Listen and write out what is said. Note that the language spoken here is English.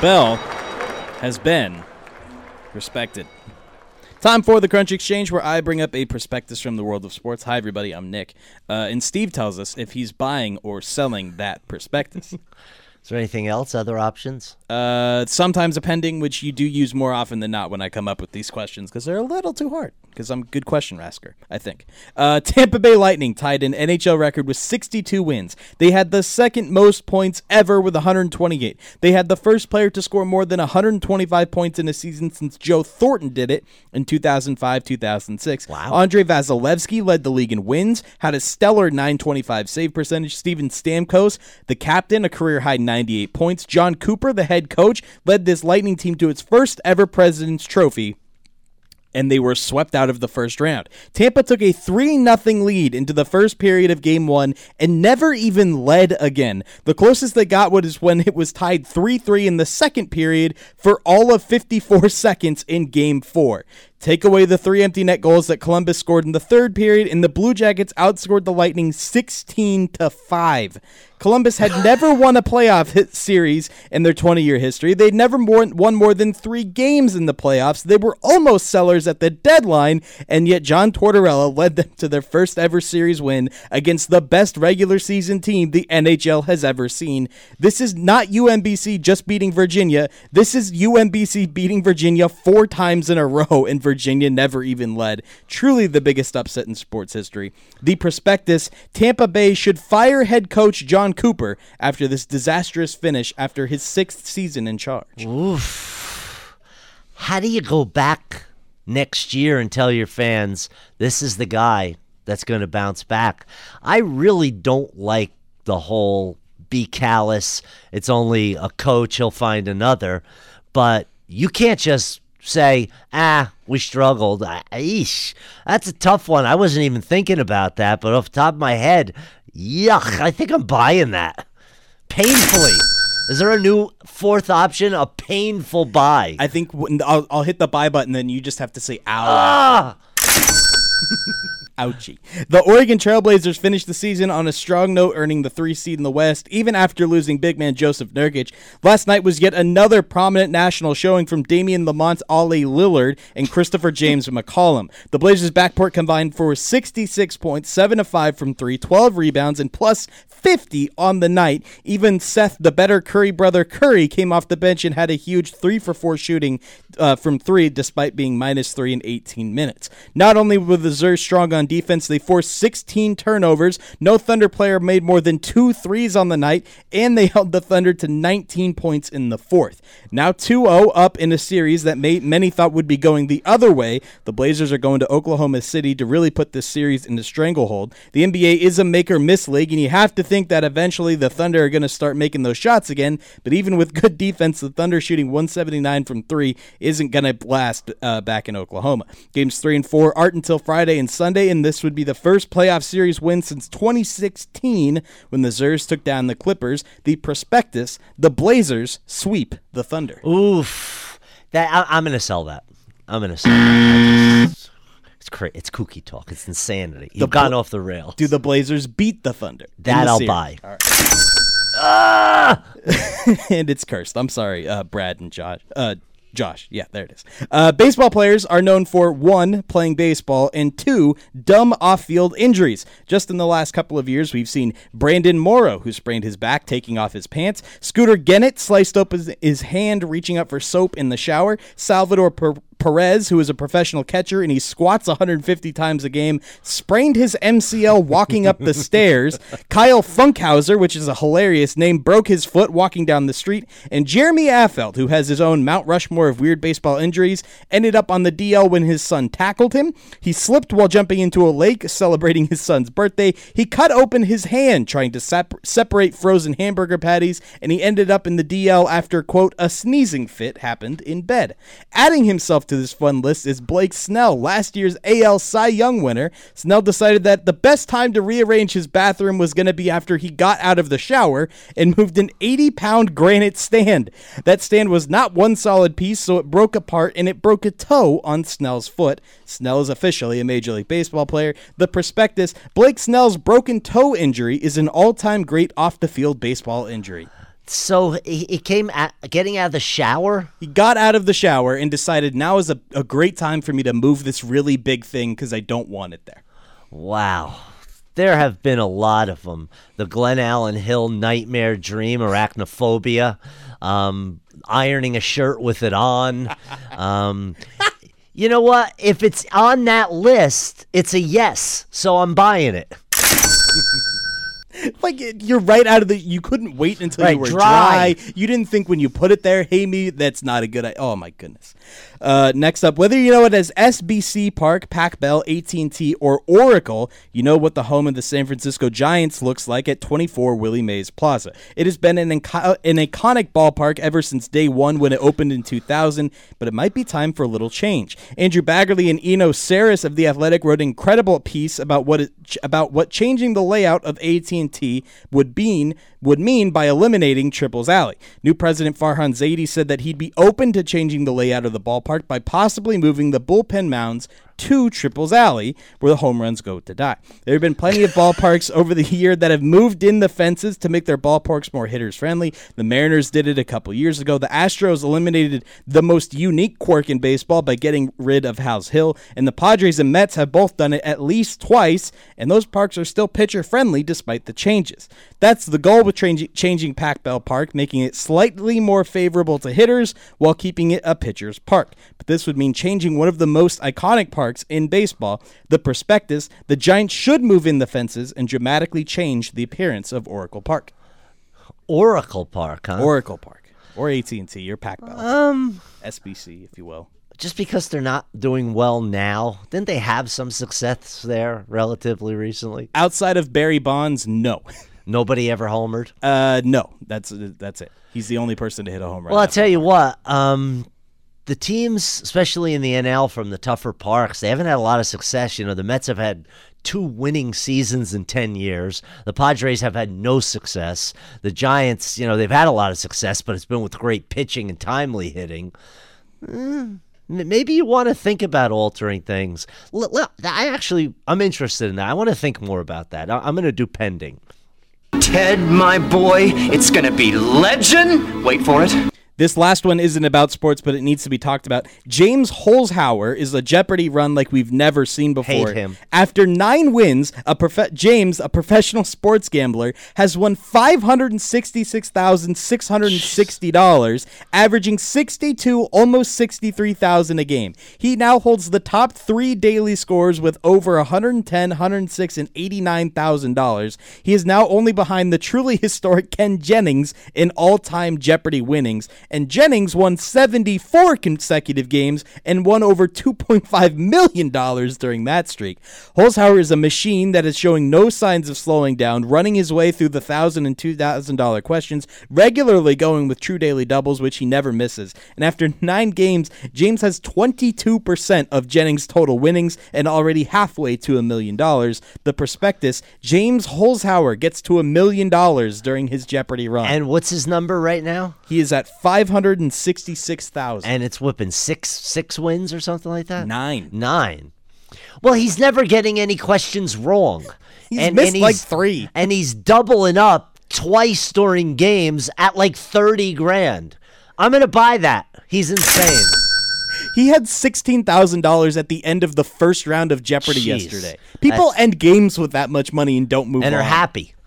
bell has been respected. Time for the Crunch Exchange, where I bring up a prospectus from the world of sports. Hi, everybody. I'm Nick. And Steve tells us if he's buying or selling that prospectus. Is there anything else? Other options? Sometimes a pending, which you do use more often than not when I come up with these questions, because they're a little too hard, because I'm a good question asker, I think. Tampa Bay Lightning tied an NHL record with 62 wins. They had the second most points ever with 128. They had the first player to score more than 125 points in a season since Joe Thornton did it in 2005-2006. Wow. Andrei Vasilevsky led the league in wins, had a stellar .925 save percentage. Steven Stamkos, the captain, a career-high 98 points. John Cooper, the head coach, led this Lightning team to its first ever President's Trophy, and they were swept out of the first round. Tampa took a 3-0 lead into the first period of Game 1 and never even led again. The closest they got was when it was tied 3-3 in the second period for all of 54 seconds in Game 4. Take away the 3 empty net goals that Columbus scored in the third period, and the Blue Jackets outscored the Lightning 16-5. Columbus had never won a playoff series in their 20-year history. They'd never won more than 3 games in the playoffs. They were almost sellers at the deadline, and yet John Tortorella led them to their first ever series win against the best regular season team the NHL has ever seen. This is not UMBC just beating Virginia. This is UMBC beating Virginia 4 times in a row, and Virginia never even led. Truly the biggest upset in sports history. The prospectus: Tampa Bay should fire head coach John Cooper after this disastrous finish after his 6th season in charge. Oof. How do you go back next year and tell your fans this is the guy that's going to bounce back? I really don't like the whole be callous, it's only a coach, he'll find another. But you can't just say, we struggled. Eesh, that's a tough one. I wasn't even thinking about that, but off the top of my head, yuck, I think I'm buying that. Painfully. Is there a new 4th option? A painful buy. I think I'll hit the buy button, then you just have to say, ow. Ouchie. The Oregon Trailblazers finished the season on a strong note, earning the 3 seed in the West, even after losing big man Joseph Nurkic. Last night was yet another prominent national showing from Damian Lamont Ollie Lillard and Christopher James McCollum. The Blazers' backcourt combined for 66 points, 7 of 5 from 3, 12 rebounds, and plus 50 on the night. Even Seth, the better Curry brother Curry, came off the bench and had a huge 3-for-4 shooting from 3, despite being -3 in 18 minutes. Not only were the Zers strong on defense, they forced 16 turnovers. No Thunder player made more than 2 threes on the night, and they held the Thunder to 19 points in the 4th. Now 2-0 up in a series that many thought would be going the other way. The Blazers are going to Oklahoma City to really put this series into stranglehold. The NBA is a make-or-miss league, and you have to think that eventually the Thunder are going to start making those shots again, but even with good defense, the Thunder shooting 179 from 3 isn't going to last back in Oklahoma. Games 3 and 4 aren't until Friday and Sunday, and this would be the first playoff series win since 2016 when the Zers took down the Clippers. The prospectus: the Blazers sweep the Thunder. Oof. I'm going to sell that. It's crazy. It's kooky talk. It's insanity. You've gone off the rails. Do the Blazers beat the Thunder? That I'll buy. All right. And it's cursed. I'm sorry, Brad and Josh. Josh, yeah, there it is. Baseball players are known for 1, playing baseball, and 2, dumb off-field injuries. Just in the last couple of years, we've seen Brandon Morrow, who sprained his back taking off his pants. Scooter Gennett sliced up his hand reaching up for soap in the shower. Salvador Perez, who is a professional catcher and he squats 150 times a game, sprained his MCL walking up the stairs. Kyle Funkhauser, which is a hilarious name, broke his foot walking down the street. And Jeremy Affeldt, who has his own Mount Rushmore of weird baseball injuries, ended up on the DL when his son tackled him. He slipped while jumping into a lake celebrating his son's birthday. He cut open his hand trying to separate frozen hamburger patties, and he ended up in the DL after, quote, a sneezing fit happened in bed. Adding himself to this fun list is Blake Snell, last year's AL Cy Young winner. Snell decided that the best time to rearrange his bathroom was going to be after he got out of the shower and moved an 80-pound granite stand. That stand was not one solid piece, so it broke apart and it broke a toe on Snell's foot. Snell is officially a Major League Baseball player. The prospectus: Blake Snell's broken toe injury is an all-time great off-the-field baseball injury. So he came getting out of the shower? He got out of the shower and decided now is a great time for me to move this really big thing because I don't want it there. Wow. There have been a lot of them. The Glen Allen Hill nightmare dream, arachnophobia, ironing a shirt with it on. You know what? If it's on that list, it's a yes, so I'm buying it. Like, you're right out of the... You couldn't wait until you were dry. You didn't think when you put it there, hey, me, that's not a good idea. Oh, my goodness. Next up, whether you know it as SBC Park, Pac Bell, AT&T, or Oracle, you know what the home of the San Francisco Giants looks like at 24 Willie Mays Plaza. It has been an iconic ballpark ever since day one when it opened in 2000, but it might be time for a little change. Andrew Baggerly and Eno Saris of The Athletic wrote an incredible piece about what changing the layout of AT&T would mean by eliminating Triples Alley. New president Farhan Zaidi said that he'd be open to changing the layout of the ballpark by possibly moving the bullpen mounds to Triples Alley, where the home runs go to die. There have been plenty of ballparks over the year that have moved in the fences to make their ballparks more hitters-friendly. The Mariners did it a couple years ago. The Astros eliminated the most unique quirk in baseball by getting rid of House Hill, and the Padres and Mets have both done it at least twice, and those parks are still pitcher-friendly despite the changes. That's the goal with changing Pac Bell Park, making it slightly more favorable to hitters while keeping it a pitcher's park. But this would mean changing one of the most iconic parks in baseball, the Prospectus. The Giants should move in the fences and dramatically change the appearance of Oracle Park. Oracle Park, huh? Oracle Park. Or AT&T, or Pac Bell. SBC, if you will. Just because they're not doing well now, didn't they have some success there relatively recently? Outside of Barry Bonds, no. Nobody ever homered? No, that's it. He's the only person to hit a home run. Well, I'll tell you what, the teams, especially in the NL from the tougher parks, they haven't had a lot of success. You know, the Mets have had 2 winning seasons in 10 years. The Padres have had no success. The Giants, you know, they've had a lot of success, but it's been with great pitching and timely hitting. Maybe you want to think about altering things. I'm interested in that. I want to think more about that. I'm going to do pending. Ted, my boy, it's gonna be legend. Wait for it. This last one isn't about sports, but it needs to be talked about. James Holzhauer is a Jeopardy run like we've never seen before. Hate him. After 9 wins, James, a professional sports gambler, has won $566,660, averaging $62,000, almost $63,000 a game. He now holds the top 3 daily scores with over $110,000, $106,000, and $89,000. He is now only behind the truly historic Ken Jennings in all-time Jeopardy winnings. And Jennings won 74 consecutive games and won over $2.5 million during that streak. Holzhauer is a machine that is showing no signs of slowing down, running his way through the $1,000 and $2,000 questions, regularly going with true daily doubles, which he never misses. And after 9 games, James has 22% of Jennings' total winnings and already halfway to $1 million. The prospectus, James Holzhauer gets to $1 million during his Jeopardy run. And what's his number right now? He is at 566,000. And it's whipping six wins or something like that? 9. Well, he's never getting any questions wrong. He's missed like 3. And he's doubling up twice during games at like $30,000. I'm going to buy that. He's insane. He had $16,000 at the end of the first round of Jeopardy Jeez. yesterday. People end games with that much money and don't move on. And are happy.